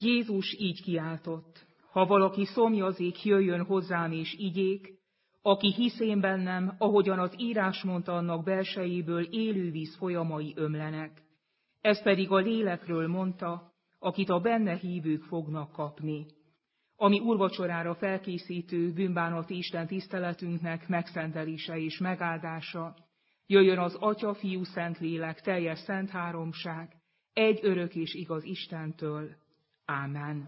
Jézus így kiáltott: ha valaki szomjazik, jöjjön hozzám és igyék, aki hisz én bennem, ahogyan az írás mondta, annak belsejéből élő víz folyamai ömlenek. Ez pedig a lélekről mondta, akit a benne hívők fognak kapni. Ami úrvacsorára felkészítő bűnbánati Isten tiszteletünknek megszentelése és megáldása, jöjjön az Atya, Fiú, Szentlélek, teljes szent háromság, egy örök és igaz Istentől. Ámen.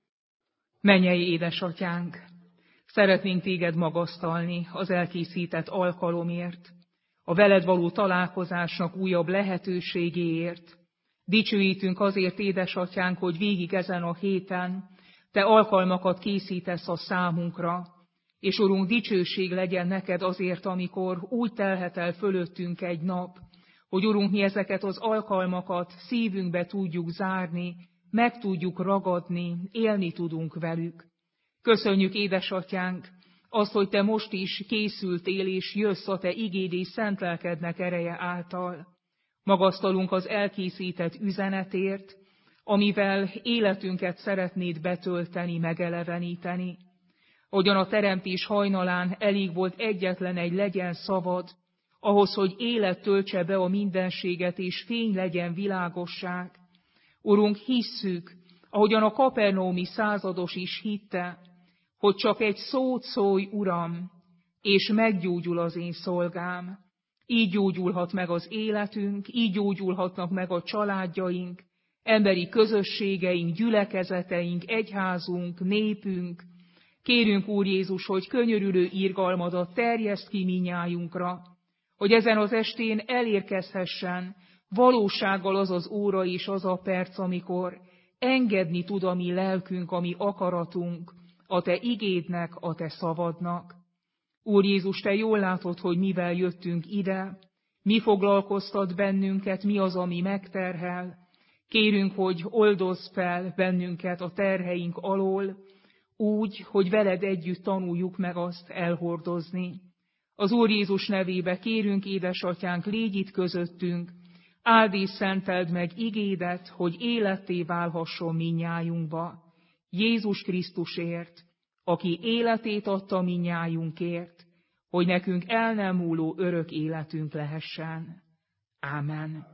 Mennyei édesatyánk, szeretnénk téged magasztalni az elkészített alkalomért, a veled való találkozásnak újabb lehetőségéért. Dicsőítünk azért, édesatyánk, hogy végig ezen a héten te alkalmakat készítesz a számunkra, és Urunk, dicsőség legyen neked azért, amikor úgy telhet el fölöttünk egy nap, hogy Urunk, mi ezeket az alkalmakat szívünkbe tudjuk zárni, meg tudjuk ragadni, élni tudunk velük. Köszönjük, édesatyánk, azt, hogy te most is készültél és jössz a te igéd és szent lelkednek ereje által. Magasztalunk az elkészített üzenetért, amivel életünket szeretnéd betölteni, megeleveníteni. Hogyan a teremtés hajnalán elég volt egyetlen egy legyen szavad, ahhoz, hogy élet töltse be a mindenséget, és fény legyen világosság. Urunk, hisszük, ahogyan a kapernaumi százados is hitte, hogy csak egy szót szólj, Uram, és meggyógyul az én szolgám. Így gyógyulhat meg az életünk, így gyógyulhatnak meg a családjaink, emberi közösségeink, gyülekezeteink, egyházunk, népünk. Kérünk, Úr Jézus, hogy könyörülő irgalmadat terjeszd ki minnyájunkra, hogy ezen az estén elérkezhessen valósággal az az óra és az a perc, amikor engedni tud a mi lelkünk, a mi akaratunk, a te igédnek, a te szavadnak. Úr Jézus, te jól látod, hogy mivel jöttünk ide, mi foglalkoztat bennünket, mi az, ami megterhel. Kérünk, hogy oldozz fel bennünket a terheink alól, úgy, hogy veled együtt tanuljuk meg azt elhordozni. Az Úr Jézus nevébe kérünk, édesatyánk, légy itt közöttünk, áld és szenteld meg igédet, hogy életté válhasson minnyájunkba. Jézus Krisztusért, aki életét adta minnyájunkért, hogy nekünk el nem múló örök életünk lehessen. Ámen.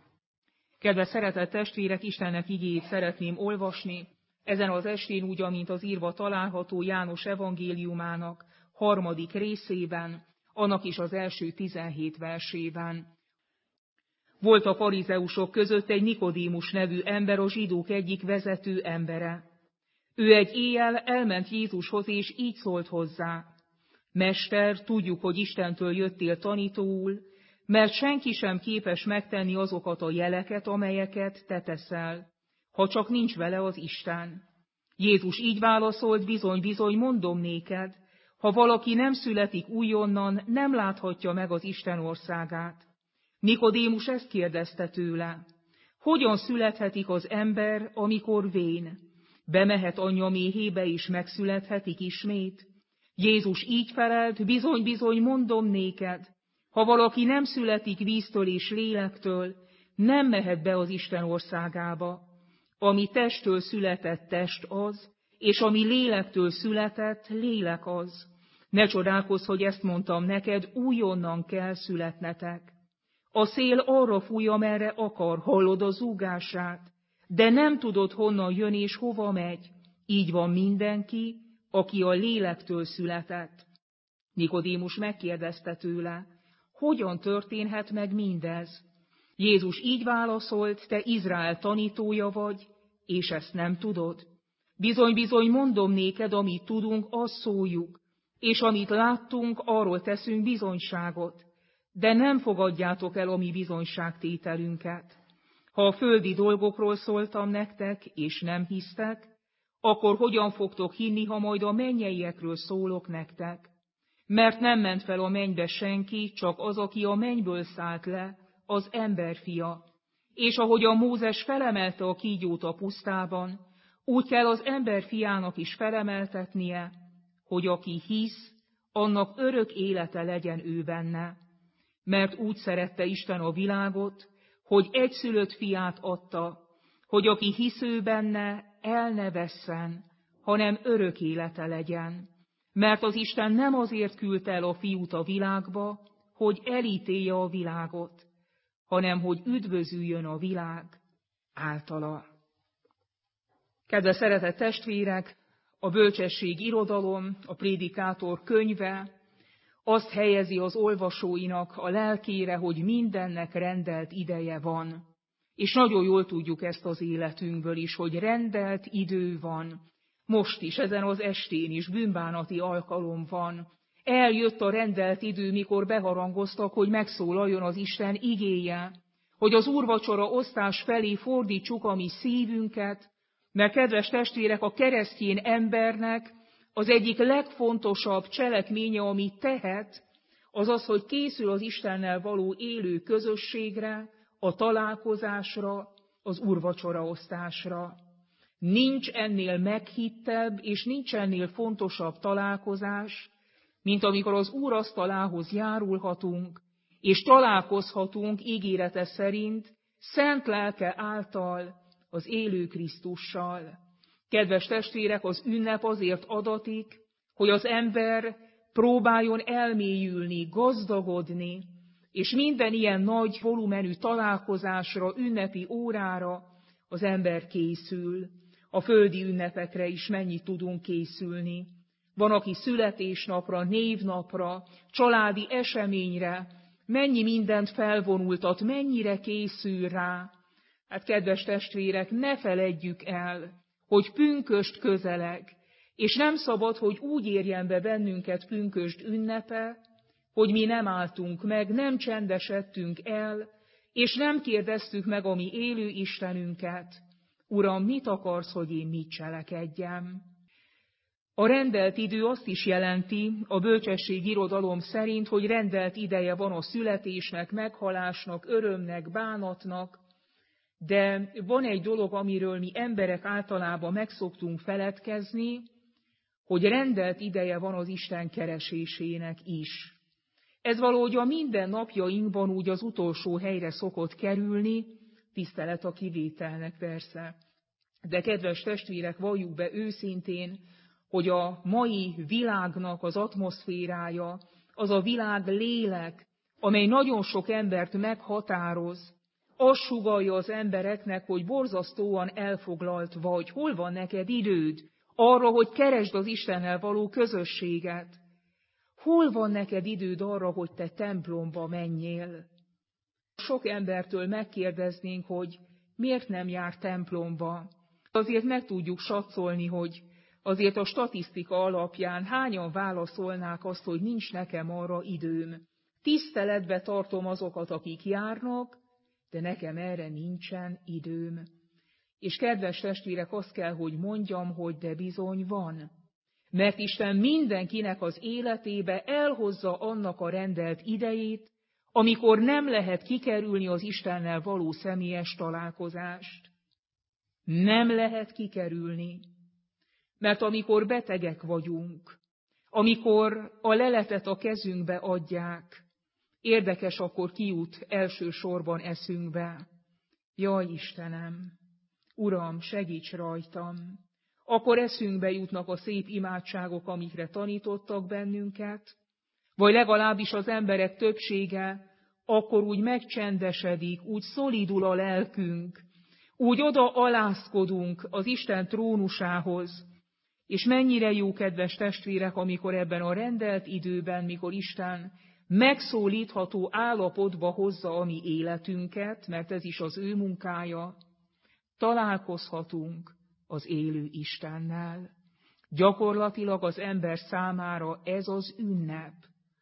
Kedves szeretett testvérek, Istennek igéjét szeretném olvasni, ezen az estén úgy, amint az írva található János evangéliumának 3. részében, annak is az első 17 versében. Volt a farizeusok között egy Nikodémus nevű ember, a zsidók egyik vezető embere. Ő egy éjjel elment Jézushoz, és így szólt hozzá: Mester, tudjuk, hogy Istentől jöttél tanítóul, mert senki sem képes megtenni azokat a jeleket, amelyeket te teszel, ha csak nincs vele az Isten. Jézus így válaszolt: bizony, bizony, mondom néked, ha valaki nem születik újonnan, nem láthatja meg az Isten országát. Nikodémus ezt kérdezte tőle: hogyan születhetik az ember, amikor vén? Bemehet anyja méhébe, és megszülethetik ismét? Jézus így felelt: bizony, bizony, mondom néked, ha valaki nem születik víztől és lélektől, nem mehet be az Isten országába. Ami testtől született, test az, és ami lélektől született, lélek az. Ne csodálkozz, hogy ezt mondtam neked, újonnan kell születnetek. A szél arra fúj, amerre akar, hallod a zúgását, de nem tudod, honnan jön és hova megy. Így van mindenki, aki a lélektől született. Nikodémus megkérdezte tőle: hogyan történhet meg mindez? Jézus így válaszolt: te Izrael tanítója vagy, és ezt nem tudod? Bizony, bizony, mondom néked, amit tudunk, azt szóljuk, és amit láttunk, arról teszünk bizonyságot, de nem fogadjátok el a mi bizonyságtételünket. Ha a földi dolgokról szóltam nektek, és nem hisztek, akkor hogyan fogtok hinni, ha majd a mennyeiekről szólok nektek? Mert nem ment fel a mennybe senki, csak az, aki a mennyből szállt le, az emberfia. És ahogy a Mózes felemelte a kígyót a pusztában, úgy kell az emberfiának is felemeltetnie, hogy aki hisz, annak örök élete legyen ő benne. Mert úgy szerette Isten a világot, hogy egyszülött fiát adta, hogy aki hisz ő benne, el ne vesszen, hanem örök élete legyen. Mert az Isten nem azért küldte el a fiút a világba, hogy elítélje a világot, hanem hogy üdvözüljön a világ általa. Kedves szeretett testvérek, a bölcsesség irodalom, a prédikátor könyve azt helyezi az olvasóinak a lelkére, hogy mindennek rendelt ideje van. És nagyon jól tudjuk ezt az életünkből is, hogy rendelt idő van. Most is, ezen az estén is bűnbánati alkalom van. Eljött a rendelt idő, mikor beharangoztak, hogy megszólaljon az Isten igéje, hogy az úrvacsora osztás felé fordítsuk a mi szívünket, mert kedves testvérek, a keresztény embernek az egyik legfontosabb cselekménye, amit tehet, az az, hogy készül az Istennel való élő közösségre, a találkozásra, az úrvacsoraosztásra. Nincs ennél meghittebb és nincs ennél fontosabb találkozás, mint amikor az Úr asztalához járulhatunk, és találkozhatunk ígérete szerint szent lelke által az élő Krisztussal. Kedves testvérek, az ünnep azért adatik, hogy az ember próbáljon elmélyülni, gazdagodni, és minden ilyen nagy volumenű találkozásra, ünnepi órára az ember készül. A földi ünnepekre is mennyit tudunk készülni. Van, aki születésnapra, névnapra, családi eseményre, mennyi mindent felvonultat, mennyire készül rá. Hát kedves testvérek, ne feledjük el, hogy pünkösd közeleg, és nem szabad, hogy úgy érjen be bennünket pünkösd ünnepe, hogy mi nem álltunk meg, nem csendesedtünk el, és nem kérdeztük meg a mi élő Istenünket: Uram, mit akarsz, hogy én mit cselekedjem? A rendelt idő azt is jelenti, a bölcsesség irodalom szerint, hogy rendelt ideje van a születésnek, meghalásnak, örömnek, bánatnak, de van egy dolog, amiről mi emberek általában meg szoktunk feledkezni, hogy rendelt ideje van az Isten keresésének is. Ez valahogy a minden napjainkban úgy az utolsó helyre szokott kerülni, tisztelet a kivételnek persze. De kedves testvérek, valljuk be őszintén, hogy a mai világnak az atmoszférája, az a világ lélek, amely nagyon sok embert meghatároz, azt sugallja az embereknek, hogy borzasztóan elfoglalt vagy. Hol van neked időd arra, hogy keresd az Istennel való közösséget? Hol van neked időd arra, hogy te templomba menjél? Sok embertől megkérdeznénk, hogy miért nem jár templomba. Azért meg tudjuk satszolni, hogy azért a statisztika alapján hányan válaszolnák azt, hogy nincs nekem arra időm. Tiszteletbe tartom azokat, akik járnak, de nekem erre nincsen időm. És kedves testvérek, azt kell, hogy mondjam, hogy de bizony van. Mert Isten mindenkinek az életébe elhozza annak a rendelt idejét, amikor nem lehet kikerülni az Istennel való személyes találkozást. Nem lehet kikerülni. Mert amikor betegek vagyunk, amikor a leletet a kezünkbe adják, érdekes, akkor ki jut elsősorban eszünkbe: Jaj, Istenem, Uram, segíts rajtam! Akkor eszünkbe jutnak a szép imádságok, amikre tanítottak bennünket, vagy legalábbis az emberek többsége akkor úgy megcsendesedik, úgy szolidul a lelkünk, úgy oda alázkodunk az Isten trónusához. És mennyire jó, kedves testvérek, amikor ebben a rendelt időben, mikor Isten megszólítható állapotba hozza a mi életünket, mert ez is az ő munkája, találkozhatunk az élő Istennel. Gyakorlatilag az ember számára ez az ünnep.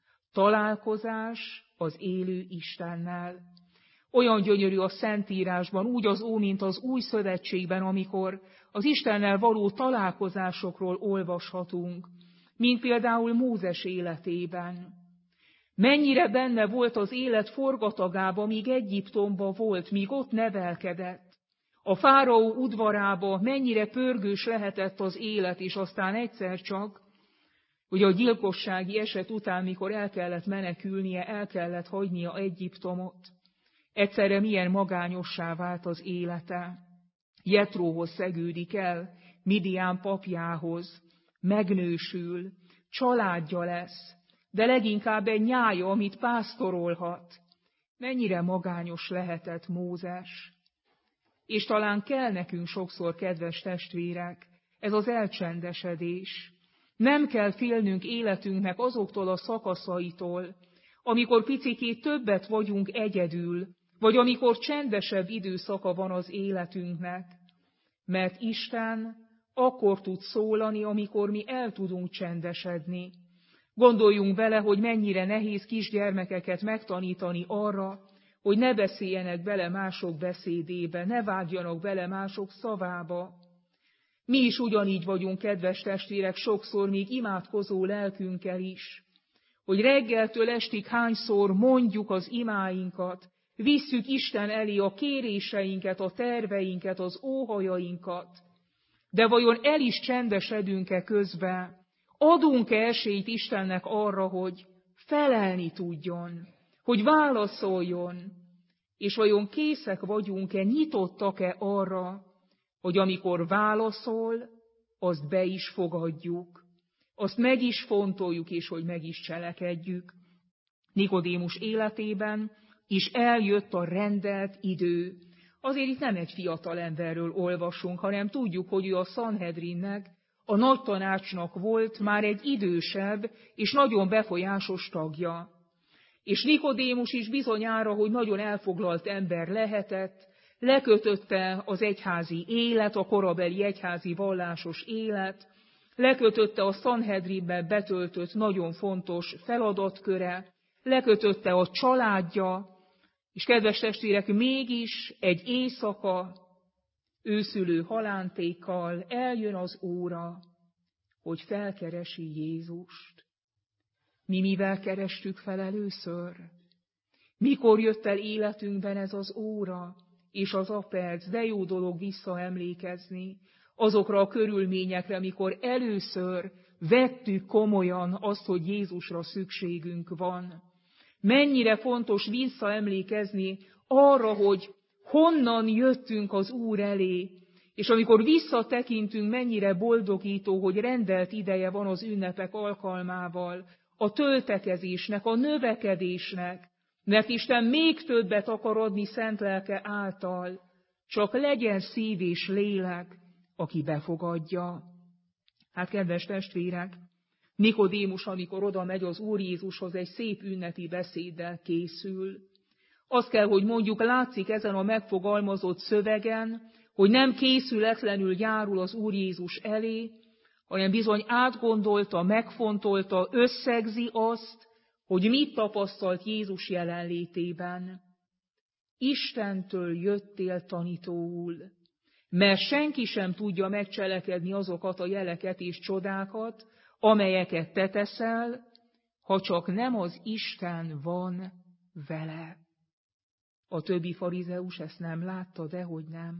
Találkozás az élő Istennel. Olyan gyönyörű a Szentírásban, úgy az mint az Új Szövetségben, amikor az Istennel való találkozásokról olvashatunk, mint például Mózes életében. Mennyire benne volt az élet forgatagában, míg Egyiptomban volt, míg ott nevelkedett. A fáraó udvarába mennyire pörgős lehetett az élet, és aztán egyszer csak, ugye a gyilkossági eset után, mikor el kellett menekülnie, el kellett hagynia Egyiptomot, egyszerre milyen magányossá vált az élete. Jetróhoz szegődik el, Midián papjához, megnősül, családja lesz, de leginkább egy nyája, amit pásztorolhat. Mennyire magányos lehetett Mózes. És talán kell nekünk sokszor, kedves testvérek, ez az elcsendesedés. Nem kell félnünk életünknek azoktól a szakaszaitól, amikor picikét többet vagyunk egyedül, vagy amikor csendesebb időszaka van az életünknek, mert Isten akkor tud szólani, amikor mi el tudunk csendesedni. Gondoljunk bele, hogy mennyire nehéz kisgyermekeket megtanítani arra, hogy ne beszéljenek bele mások beszédébe, ne vágjanak bele mások szavába. Mi is ugyanígy vagyunk, kedves testvérek, sokszor még imádkozó lelkünkkel is, hogy reggeltől estig hányszor mondjuk az imáinkat, visszük Isten elé a kéréseinket, a terveinket, az óhajainkat, de vajon el is csendesedünk-e közben? Adunk-e esélyt Istennek arra, hogy felelni tudjon, hogy válaszoljon, és vajon készek vagyunk-e, nyitottak-e arra, hogy amikor válaszol, azt be is fogadjuk, azt meg is fontoljuk, és hogy meg is cselekedjük. Nikodémus életében is eljött a rendelt idő. Azért itt nem egy fiatal emberről olvasunk, hanem tudjuk, hogy ő a Szanhedrinnek, a nagy tanácsnak volt már egy idősebb és nagyon befolyásos tagja. És Nikodémus is bizonyára, hogy nagyon elfoglalt ember lehetett, lekötötte az egyházi élet, a korabeli egyházi vallásos élet, lekötötte a Szanhedrinben betöltött nagyon fontos feladatköre, lekötötte a családja, és kedves testvérek, mégis egy éjszaka őszülő halántékkal eljön az óra, hogy felkeresi Jézust. Mi mivel kerestük fel először? Mikor jött el életünkben ez az óra és az a perc? De jó dolog visszaemlékezni azokra a körülményekre, amikor először vettük komolyan azt, hogy Jézusra szükségünk van. Mennyire fontos visszaemlékezni arra, hogy honnan jöttünk az Úr elé, és amikor visszatekintünk, mennyire boldogító, hogy rendelt ideje van az ünnepek alkalmával, a töltekezésnek, a növekedésnek, mert Isten még többet akar adni szent lelke által, csak legyen szív és lélek, aki befogadja. Hát, kedves testvérek, Nikodémus, amikor oda megy az Úr Jézushoz, egy szép ünnepi beszéddel készül. Azt kell, hogy mondjuk, látszik ezen a megfogalmazott szövegen, hogy nem készületlenül járul az Úr Jézus elé, hanem bizony átgondolta, megfontolta, összegzi azt, hogy mit tapasztalt Jézus jelenlétében. Istentől jöttél tanítóul, mert senki sem tudja megcselekedni azokat a jeleket és csodákat, amelyeket te teszel, ha csak nem az Isten van vele. A többi farizeus ezt nem látta, dehogy nem.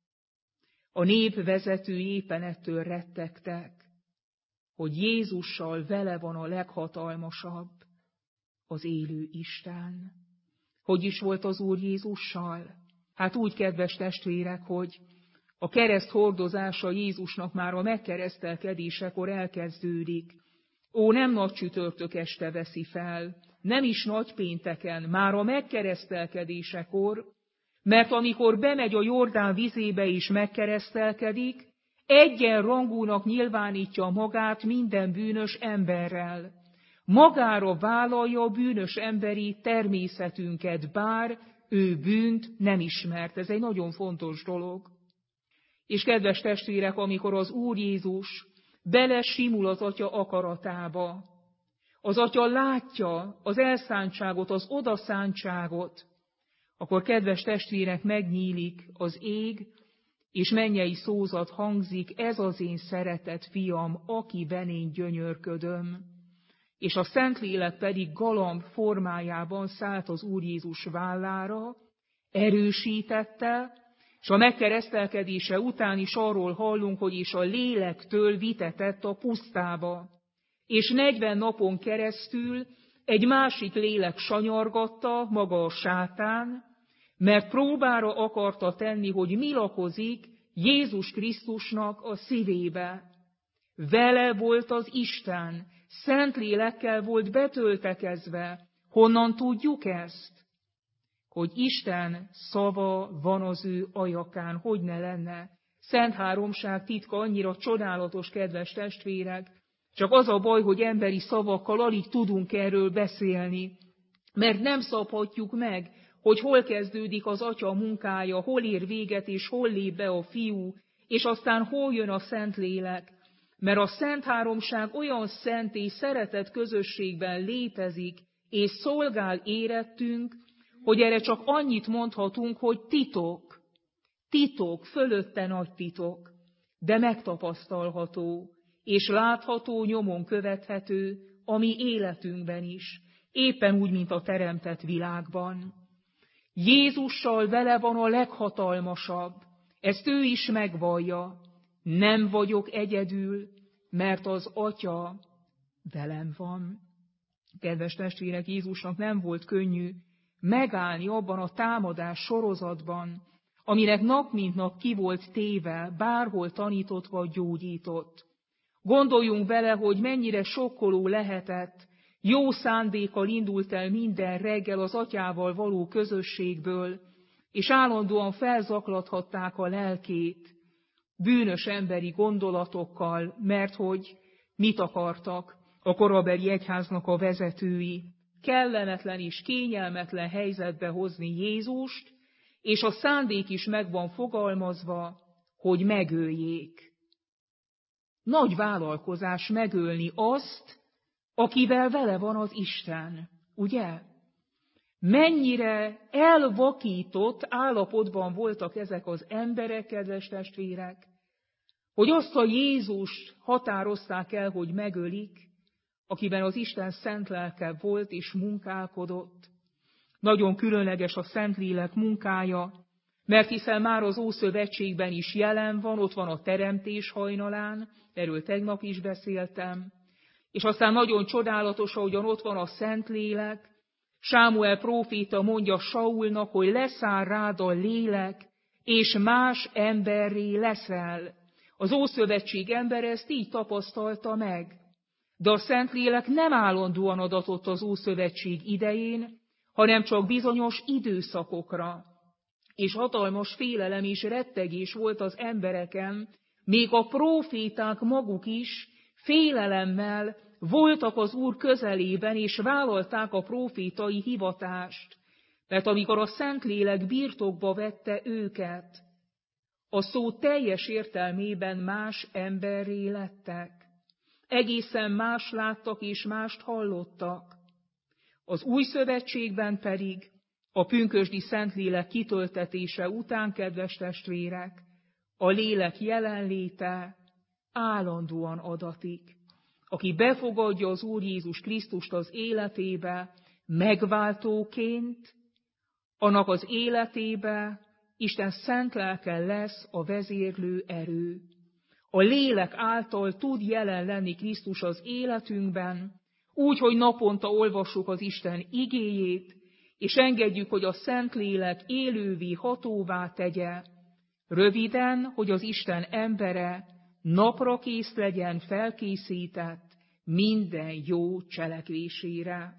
A nép vezetői éppen ettől rettegtek, hogy Jézussal vele van a leghatalmasabb, az élő Isten. Hogy is volt az Úr Jézussal? Hát úgy, kedves testvérek, hogy a kereszt hordozása Jézusnak már a megkeresztelkedésekor elkezdődik. Ó, nem nagy csütörtök este veszi fel, nem is nagy pénteken, már a megkeresztelkedésekor, mert amikor bemegy a Jordán vizébe és megkeresztelkedik, egyenrangúnak nyilvánítja magát minden bűnös emberrel. Magára vállalja a bűnös emberi természetünket, bár ő bűnt nem ismert. Ez egy nagyon fontos dolog. És kedves testvérek, amikor az Úr Jézus belesimul az Atya akaratába, az Atya látja az elszántságot, az odaszántságot, akkor, kedves testvérek, megnyílik az ég, és mennyei szózat hangzik, ez az én szeretett fiam, akiben én gyönyörködöm. És a Szentlélek pedig galamb formájában szállt az Úr Jézus vállára, erősítette, és a megkeresztelkedése után is arról hallunk, hogy is a lélektől vitetett a pusztába. És 40 napon keresztül egy másik lélek sanyargatta, maga a sátán, mert próbára akarta tenni, hogy mi lakozik Jézus Krisztusnak a szívébe. Vele volt az Isten, Szentlélekkel volt betöltekezve. Honnan tudjuk ezt? Hogy Isten szava van az ő ajakán, hogy ne lenne. Szent Háromság titka annyira csodálatos, kedves testvérek, csak az a baj, hogy emberi szavakkal alig tudunk erről beszélni, mert nem szabhatjuk meg, hogy hol kezdődik az Atya munkája, hol ér véget, és hol lép be a Fiú, és aztán hol jön a Szentlélek. Mert a Szent Háromság olyan szent és szeretett közösségben létezik, és szolgál érettünk, hogy erre csak annyit mondhatunk, hogy titok. Titok, fölötte nagy titok, de megtapasztalható, és látható, nyomon követhető a mi életünkben is, éppen úgy, mint a teremtett világban. Jézussal vele van a leghatalmasabb, ezt ő is megvallja. Nem vagyok egyedül, mert az Atya velem van. Kedves testvérek, Jézusnak nem volt könnyű megállni abban a támadás sorozatban, aminek nap mint nap ki volt téve, bárhol tanított vagy gyógyított. Gondoljunk bele, hogy mennyire sokkoló lehetett, jó szándékkal indult el minden reggel az Atyával való közösségből, és állandóan felzaklathatták a lelkét, bűnös emberi gondolatokkal, mert hogy mit akartak a korabeli egyháznak a vezetői? Kellemetlen és kényelmetlen helyzetbe hozni Jézust, és a szándék is meg van fogalmazva, hogy megöljék. Nagy vállalkozás megölni azt, akivel vele van az Isten, ugye? Mennyire elvakított állapotban voltak ezek az emberek, kedves testvérek, hogy azt a Jézust határozták el, hogy megölik, akiben az Isten szent lelke volt és munkálkodott. Nagyon különleges a Szentlélek munkája, mert hiszen már az Ószövetségben is jelen van, ott van a teremtés hajnalán, erről tegnap is beszéltem, és aztán nagyon csodálatos, ahogyan ott van a Szentlélek. Sámuel próféta mondja Saulnak, hogy leszáll rád a lélek, és más emberré leszel. Az Ószövetség ember ezt így tapasztalta meg. De a Szentlélek nem állandóan adatott az Ószövetség idején, hanem csak bizonyos időszakokra. És hatalmas félelem és rettegés volt az embereken, még a próféták maguk is félelemmel voltak az Úr közelében, és vállalták a prófétai hivatást. Mert amikor a Szentlélek birtokba vette őket, a szó teljes értelmében más emberré lettek. Egészen más láttak és mást hallottak. Az Új Szövetségben pedig a pünkösdi Szentlélek kitöltetése után, kedves testvérek, a lélek jelenléte állandóan adatik. Aki befogadja az Úr Jézus Krisztust az életébe megváltóként, annak az életébe Isten szent lelke lesz a vezérlő erő. A lélek által tud jelen lenni Krisztus az életünkben, úgy, hogy naponta olvassuk az Isten igéjét, és engedjük, hogy a Szentlélek élővé, hatóvá tegye. Röviden, hogy az Isten embere napra kész legyen, felkészített minden jó cselekvésére.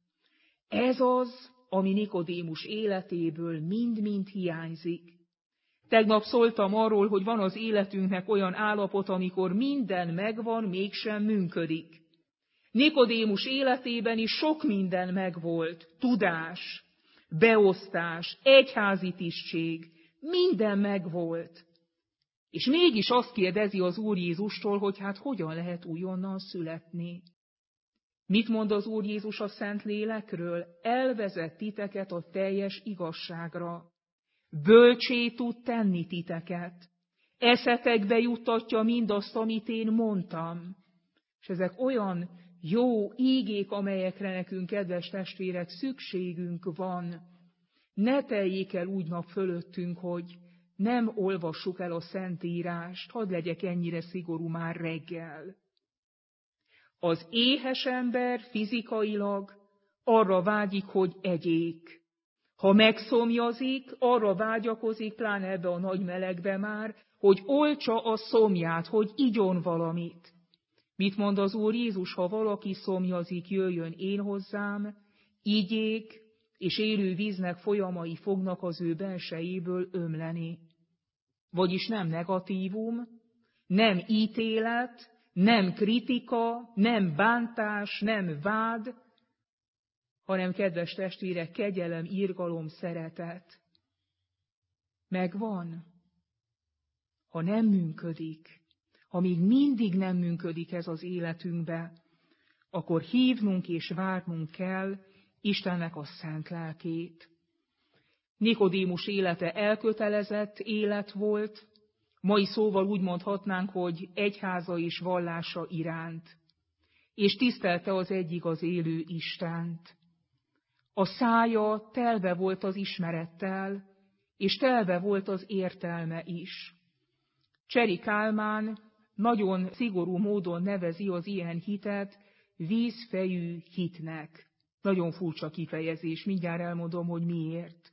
Ez az, ami Nikodémus életéből mind-mind hiányzik. Tegnap szóltam arról, hogy van az életünknek olyan állapot, amikor minden megvan, mégsem működik. Nikodémus életében is sok minden megvolt, tudás, beosztás, egyházi tisztség, minden megvolt. És mégis azt kérdezi az Úr Jézustól, hogy hát hogyan lehet újonnan születni. Mit mond az Úr Jézus a Szentlélekről? Elvezet titeket a teljes igazságra. Bölcsé tud tenni titeket. Eszetekbe juttatja mindazt, amit én mondtam. És ezek olyan jó ígék, amelyekre nekünk, kedves testvérek, szükségünk van. Ne teljék el úgy nap fölöttünk, hogy nem olvassuk el a Szentírást, hadd legyek ennyire szigorú már reggel. Az éhes ember fizikailag arra vágyik, hogy egyék. Ha megszomjazik, arra vágyakozik, pláne ebbe a nagy melegbe már, hogy oltsa a szomját, hogy igyon valamit. Mit mond az Úr Jézus? Ha valaki szomjazik, jöjjön én hozzám, igyék, és élő víznek folyamai fognak az ő belsejéből ömleni. Vagyis nem negatívum, nem ítélet, nem kritika, nem bántás, nem vád, hanem, kedves testvérek, kegyelem, irgalom, szeretet. Megvan. Ha nem működik, ha még mindig nem működik ez az életünkbe, akkor hívnunk és várnunk kell Istennek a szent lelkét. Nikodémus élete elkötelezett élet volt, mai szóval úgy mondhatnánk, hogy egyháza és vallása iránt, és tisztelte az egyik az élő Istent. A szája telve volt az ismerettel, és telve volt az értelme is. Cseri Kálmán nagyon szigorú módon nevezi az ilyen hitet vízfejű hitnek. Nagyon furcsa kifejezés, mindjárt elmondom, hogy miért.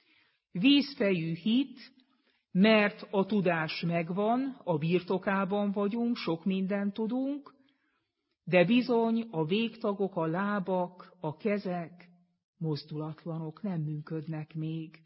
Vízfejű hit, mert a tudás megvan, a birtokában vagyunk, sok mindent tudunk, de bizony a végtagok, a lábak, a kezek mozdulatlanok, nem működnek még.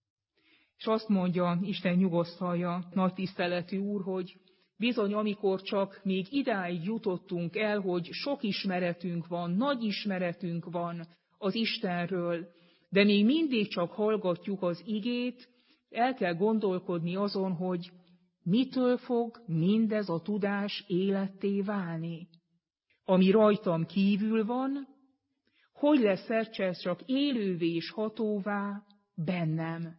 És azt mondja, Isten nyugosztalja, nagy tiszteletű Úr, hogy bizony, amikor csak még idáig jutottunk el, hogy sok ismeretünk van, nagy ismeretünk van az Istenről, de még mindig csak hallgatjuk az igét, el kell gondolkodni azon, hogy mitől fog mindez a tudás életté válni. Ami rajtam kívül van, hogy lesz ez csak élővé és hatóvá bennem.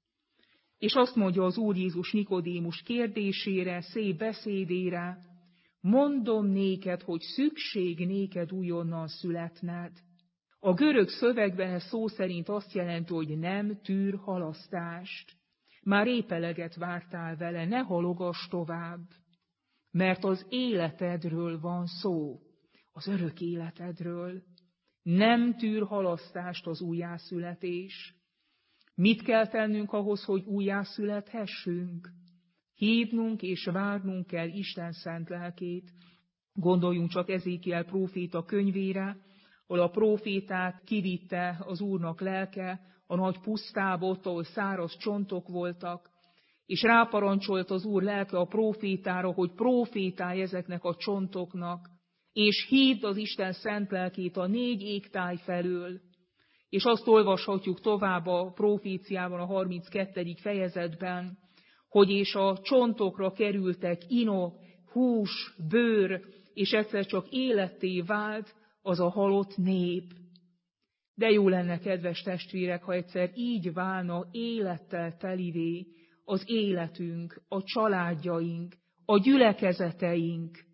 És azt mondja az Úr Jézus Nikodémus kérdésére, szép beszédére, mondom néked, hogy szükség néked újonnan születned. A görög szövegben ez szó szerint azt jelenti, hogy nem tűr halasztást. Már épp eleget vártál vele, ne halogass tovább, mert az életedről van szó, az örök életedről. Nem tűr halasztást az újjászületés. Mit kell tennünk ahhoz, hogy újjászülethessünk? Hívnunk és várnunk kell Isten szent lelkét. Gondoljunk csak Ezékiel próféta könyvére, ahol a prófétát kivitte az Úrnak lelke a nagy pusztába, ott, ahol száraz csontok voltak, és ráparancsolt az Úr lelke a prófétára, hogy prófétálj ezeknek a csontoknak, és hívd az Isten szent lelkét a 4 égtáj felől. És azt olvashatjuk tovább a proféciában, a 32. fejezetben, hogy és a csontokra kerültek inok, hús, bőr, és egyszer csak életté vált az a halott nép. De jó lenne, kedves testvérek, ha egyszer így válna élettel telivé az életünk, a családjaink, a gyülekezeteink,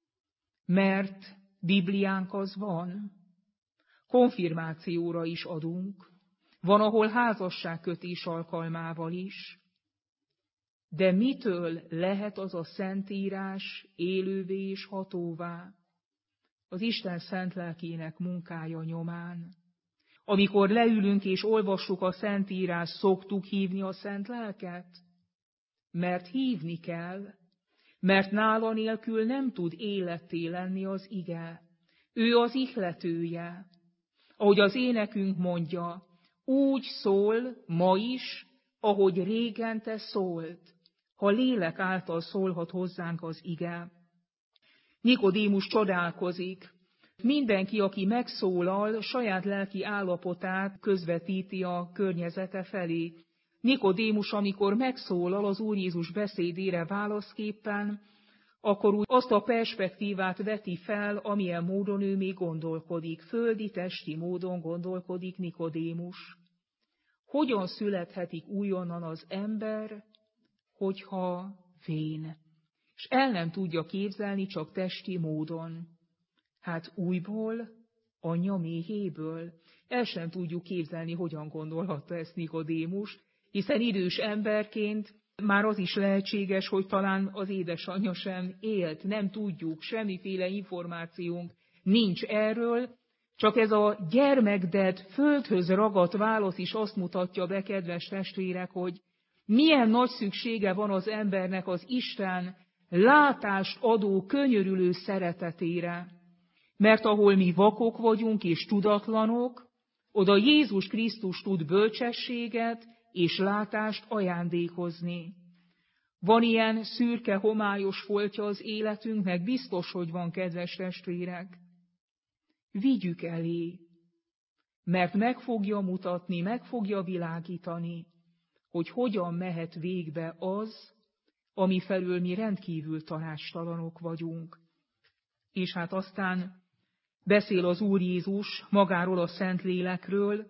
mert Bibliánk az van. Konfirmációra is adunk, van, ahol házasságkötés alkalmával is. De mitől lehet az a szentírás élővé és hatóvá? Az Isten szent lelkének munkája nyomán. Amikor leülünk és olvassuk a szentírás, szoktuk hívni a szent lelket? Mert hívni kell, mert nála nélkül nem tud életté lenni az ige. Ő az ihletője. Ahogy az énekünk mondja, úgy szól ma is, ahogy régen te szólt, ha lélek által szólhat hozzánk az ige. Nikodémus csodálkozik. Mindenki, aki megszólal, saját lelki állapotát közvetíti a környezete felé. Nikodémus, amikor megszólal az Úr Jézus beszédére válaszképpen, akkor úgy azt a perspektívát veti fel, amilyen módon ő még gondolkodik. Földi, testi módon gondolkodik Nikodémus. Hogyan születhetik újonnan az ember, hogyha vén? És el nem tudja képzelni csak testi módon. Hát újból, anyja méhéből. El sem tudjuk képzelni, hogyan gondolhatta ezt Nikodémus, hiszen idős emberként már az is lehetséges, hogy talán az édesanyja sem élt, nem tudjuk, semmiféle információnk nincs erről, Csak ez a gyermekded földhöz ragadt válasz is azt mutatja be, kedves testvérek, hogy milyen nagy szüksége van az embernek az Isten látást adó, könyörülő szeretetére. Mert ahol mi vakok vagyunk és tudatlanok, oda Jézus Krisztus tud bölcsességet és látást ajándékozni. Van ilyen szürke, homályos foltja az életünknek? Biztos, hogy van, kedves testvérek. Vigyük elé, mert meg fogja mutatni, meg fogja világítani, hogy hogyan mehet végbe az, ami felől mi rendkívül tanácstalanok vagyunk. És hát aztán beszél az Úr Jézus magáról a Szentlélekről.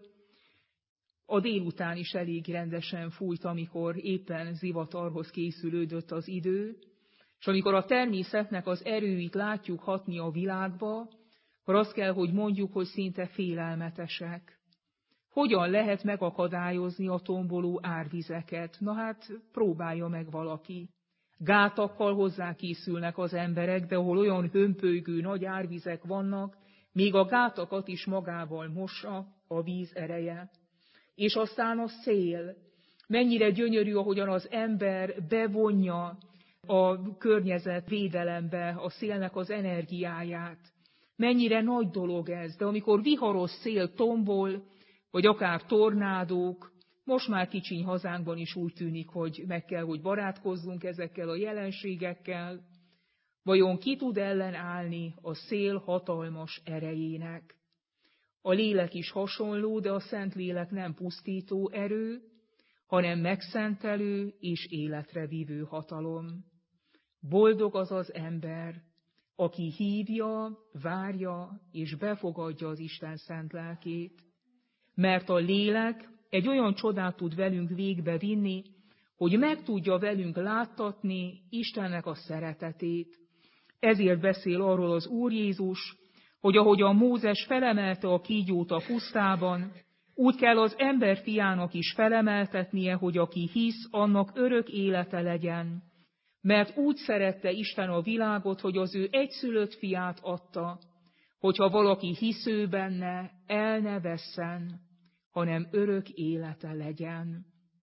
A délután is elég rendesen fújt, amikor éppen zivatarhoz készülődött az idő, és amikor a természetnek az erőit látjuk hatni a világba, akkor azt kell, hogy mondjuk, hogy szinte félelmetesek. Hogyan lehet megakadályozni a tomboló árvizeket? Na hát próbálja meg valaki. Gátakkal hozzákészülnek az emberek, de ahol olyan hömpölygő nagy árvizek vannak, még a gátakat is magával mossa a víz ereje. És aztán a szél. Mennyire gyönyörű, ahogyan az ember bevonja a környezetvédelembe a szélnek az energiáját. Mennyire nagy dolog ez, de amikor viharos szél tombol, vagy akár tornádók, most már kicsiny hazánkban is úgy tűnik, hogy meg kell, hogy barátkozzunk ezekkel a jelenségekkel, vajon ki tud ellenállni a szél hatalmas erejének? A lélek is hasonló, de a Szentlélek nem pusztító erő, hanem megszentelő és életre vívő hatalom. Boldog az az ember, aki hívja, várja és befogadja az Isten szent lelkét, mert a lélek egy olyan csodát tud velünk végbe vinni, hogy meg tudja velünk láttatni Istennek a szeretetét. Ezért beszél arról az Úr Jézus, hogy ahogyan Mózes felemelte a kígyót a pusztában, úgy kell az ember fiának is felemeltetnie, hogy aki hisz, annak örök élete legyen. Mert úgy szerette Isten a világot, hogy az ő egyszülött fiát adta, hogyha valaki hisző benne, el ne vesszen, hanem örök élete legyen.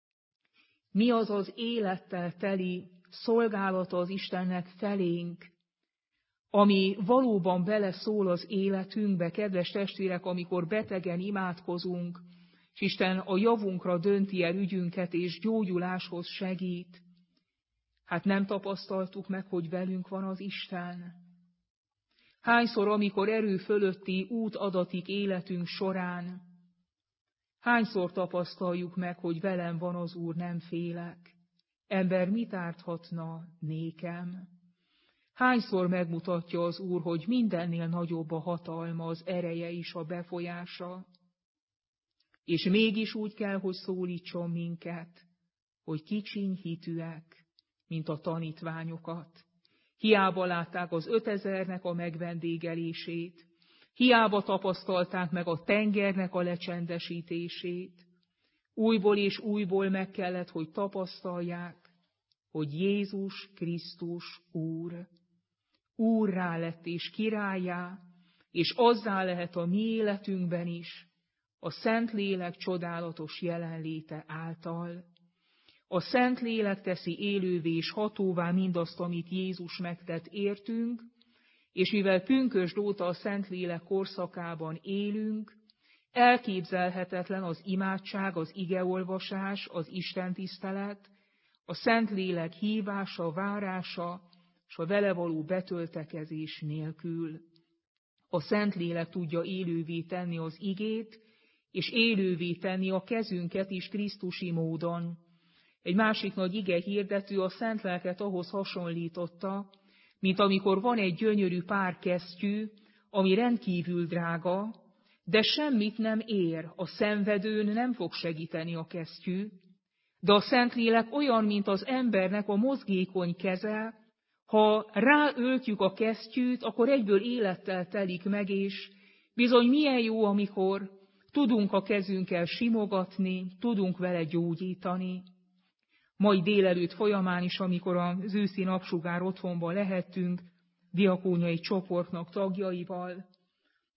Mi az az élettel teli szolgálata az Istennek felénk, ami valóban beleszól az életünkbe, kedves testvérek, amikor betegen imádkozunk, és Isten a javunkra dönti el ügyünket, és gyógyuláshoz segít. Hát nem tapasztaltuk meg, hogy velünk van az Isten? Hányszor, amikor erő fölötti út adatik életünk során, hányszor tapasztaljuk meg, hogy velem van az Úr, nem félek? Ember mit árthatna nékem? Hányszor megmutatja az Úr, hogy mindennél nagyobb a hatalma, az ereje is, a befolyása? És mégis úgy kell, hogy szólítson minket, hogy kicsiny hitűek, mint a tanítványokat. Hiába látták az 5000-nek a megvendégelését, hiába tapasztalták meg a tengernek a lecsendesítését. Újból és újból meg kellett, hogy tapasztalják, hogy Jézus Krisztus Úr. Úrrá lett és királlyá, és azzá lehet a mi életünkben is, a Szentlélek csodálatos jelenléte által. A Szentlélek teszi élővé és hatóvá mindazt, amit Jézus megtett értünk, és mivel pünkösd óta a Szentlélek korszakában élünk, elképzelhetetlen az imádság, az igeolvasás, az istentisztelet, a Szentlélek hívása, várása, és a vele való betöltekezés nélkül. A Szentlélek tudja élővé tenni az igét, és élővé tenni a kezünket is krisztusi módon. Egy másik nagy ige hirdető a Szent Lelket ahhoz hasonlította, mint amikor van egy gyönyörű párkesztyű, ami rendkívül drága, de semmit nem ér, a szenvedőn nem fog segíteni a kesztyű, de a Szentlélek olyan, mint az embernek a mozgékony keze, ha ráöltjük a kesztyűt, akkor egyből élettel telik meg, és bizony milyen jó, amikor tudunk a kezünkkel simogatni, tudunk vele gyógyítani. Mai délelőtt folyamán is, amikor az őszi napsugár otthonban lehettünk, diakóniai csoportnak tagjaival,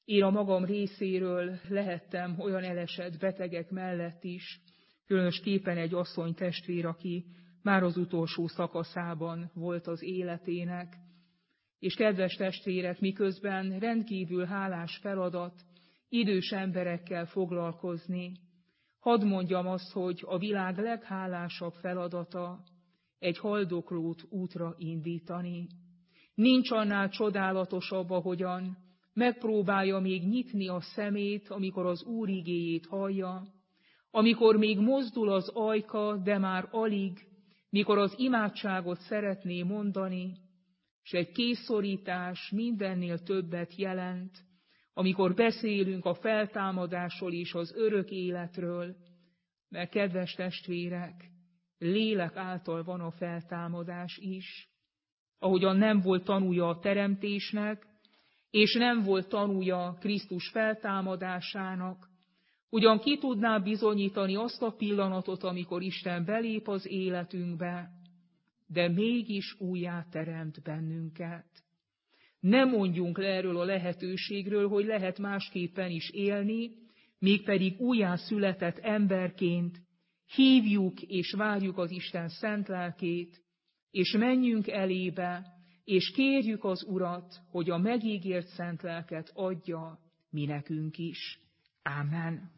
Én a magam részéről lehettem olyan elesett betegek mellett is, különösképpen egy asszony testvér, aki már az utolsó szakaszában volt az életének. És kedves testvérek, miközben rendkívül hálás feladat idős emberekkel foglalkozni, hadd mondjam azt, hogy a világ leghálásabb feladata egy haldoklót útra indítani. Nincs annál csodálatosabb, ahogyan megpróbálja még nyitni a szemét, amikor az Úr igéjét hallja, amikor még mozdul az ajka, de már alig, mikor az imádságot szeretné mondani, és egy kézszorítás mindennél többet jelent, amikor beszélünk a feltámadásról és az örök életről, mert kedves testvérek, lélek által van a feltámadás is, ahogyan nem volt tanúja a teremtésnek, és nem volt tanúja Krisztus feltámadásának, ugyan ki tudná bizonyítani azt a pillanatot, amikor Isten belép az életünkbe, de mégis újjá teremt bennünket. Ne mondjunk le erről a lehetőségről, hogy lehet másképpen is élni, mégpedig újjá született emberként hívjuk és várjuk az Isten szent lelkét, és menjünk elébe, és kérjük az Urat, hogy a megígért szent lelket adja mi nekünk is. Ámen.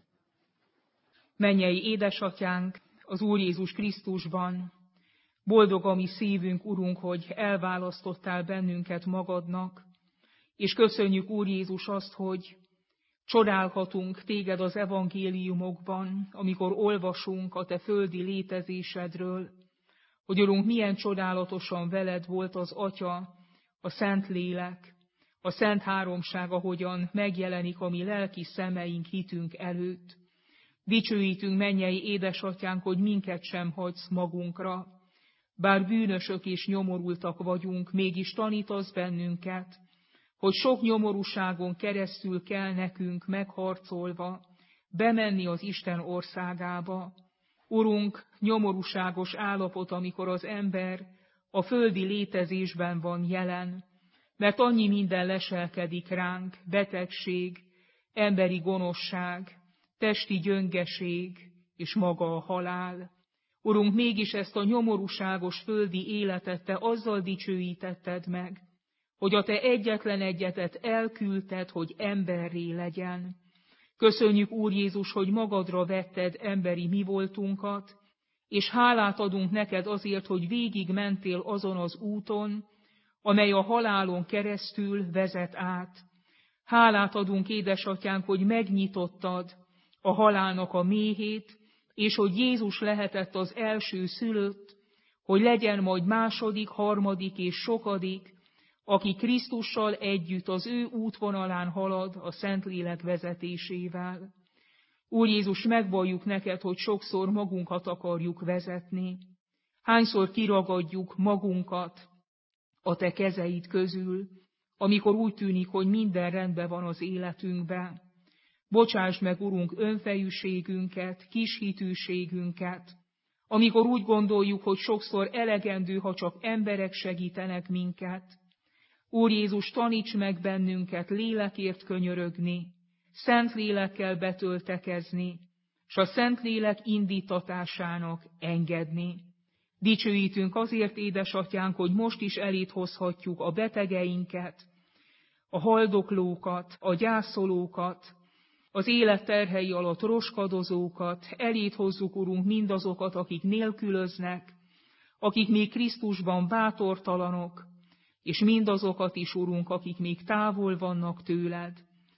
Mennyei édesatyánk, az Úr Jézus Krisztusban, boldog a mi szívünk, Urunk, hogy elválasztottál bennünket magadnak, és köszönjük, Úr Jézus, azt, hogy csodálhatunk téged az evangéliumokban, amikor olvasunk a te földi létezésedről, hogy Urunk, milyen csodálatosan veled volt az Atya, a Szentlélek, a Szent Háromság, ahogyan megjelenik a mi lelki szemeink hitünk előtt. Dicsőítünk, mennyei édesatyánk, hogy minket sem hagysz magunkra. Bár bűnösök és nyomorultak vagyunk, mégis tanítasz bennünket, hogy sok nyomorúságon keresztül kell nekünk megharcolva bemenni az Isten országába. Urunk, nyomorúságos állapot, amikor az ember a földi létezésben van jelen, mert annyi minden leselkedik ránk, betegség, emberi gonoszság, testi gyöngeség és maga a halál. Urunk, mégis ezt a nyomorúságos földi életet te azzal dicsőítetted meg, hogy a te egyetlen egyetet elküldted, hogy emberré legyen. Köszönjük, Úr Jézus, hogy magadra vetted emberi mi voltunkat, és hálát adunk neked azért, hogy végig mentél azon az úton, amely a halálon keresztül vezet át. Hálát adunk, édesatyánk, hogy megnyitottad a halálnak a méhét, és hogy Jézus lehetett az első szülött, hogy legyen majd második, harmadik és sokadik, aki Krisztussal együtt az ő útvonalán halad a Szentlélek vezetésével. Úr Jézus, megvalljuk neked, hogy sokszor magunkat akarjuk vezetni. Hányszor kiragadjuk magunkat a te kezeid közül, amikor úgy tűnik, hogy minden rendben van az életünkben. Bocsáss meg, Urunk, önfejűségünket, kishitűségünket, amikor úgy gondoljuk, hogy sokszor elegendő, ha csak emberek segítenek minket. Úr Jézus, taníts meg bennünket lélekért könyörögni, szent lélekkel betöltekezni, s a szent lélek indítatásának engedni. Dicsőítünk azért, édesatyánk, hogy most is elét hozhatjuk a betegeinket, a haldoklókat, a gyászolókat, az élet terhei alatt roskadozókat, elét hozzuk, Urunk, mindazokat, akik nélkülöznek, akik még Krisztusban bátortalanok, és mindazokat is, Urunk, akik még távol vannak tőled,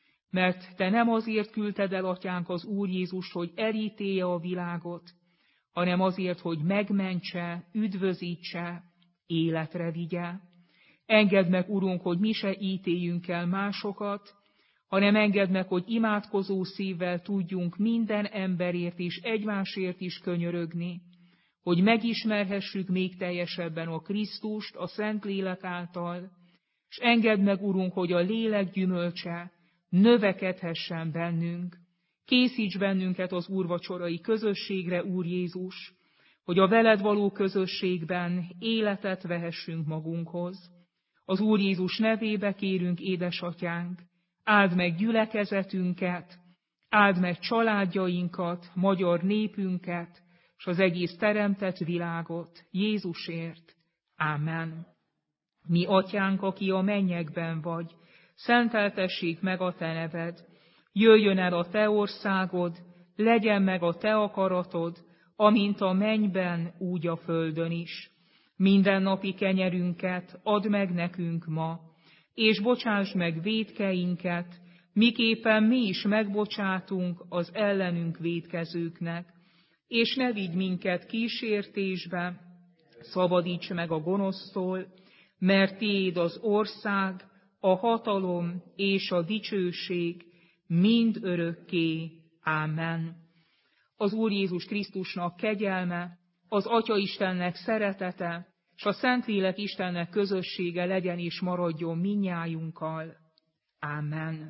mert te nem azért küldted el, Atyánk, az Úr Jézust, hogy elítélje a világot, hanem azért, hogy megmentse, üdvözítse, életre vigye. Engedd meg, Urunk, hogy mi se ítéljünk el másokat, hanem engedd meg, hogy imádkozó szívvel tudjunk minden emberért és egymásért is könyörögni, hogy megismerhessük még teljesebben a Krisztust a Szentlélek által, és engedd meg, Urunk, hogy a lélek gyümölcse növekedhessen bennünk. Készíts bennünket az úrvacsorai közösségre, Úr Jézus, hogy a veled való közösségben életet vehessünk magunkhoz. Az Úr Jézus nevébe kérünk, édesatyánk, áld meg gyülekezetünket, áld meg családjainkat, magyar népünket, és az egész teremtett világot Jézusért. Ámen. Mi atyánk, aki a mennyekben vagy, szenteltessék meg a te neved, jöjjön el a te országod, legyen meg a te akaratod, amint a mennyben, úgy a földön is. Mindennapi kenyerünket add meg nekünk ma, és bocsáss meg vétkeinket, miképpen mi is megbocsátunk az ellenünk vétkezőknek. És ne vigy minket kísértésbe, szabadíts meg a gonosztól, mert tiéd az ország, a hatalom és a dicsőség mind örökké. Ámen. Az Úr Jézus Krisztusnak kegyelme, az Atya Istennek szeretete, és a Szentlélek Istennek közössége legyen és maradjon mindnyájunkkal. Ámen.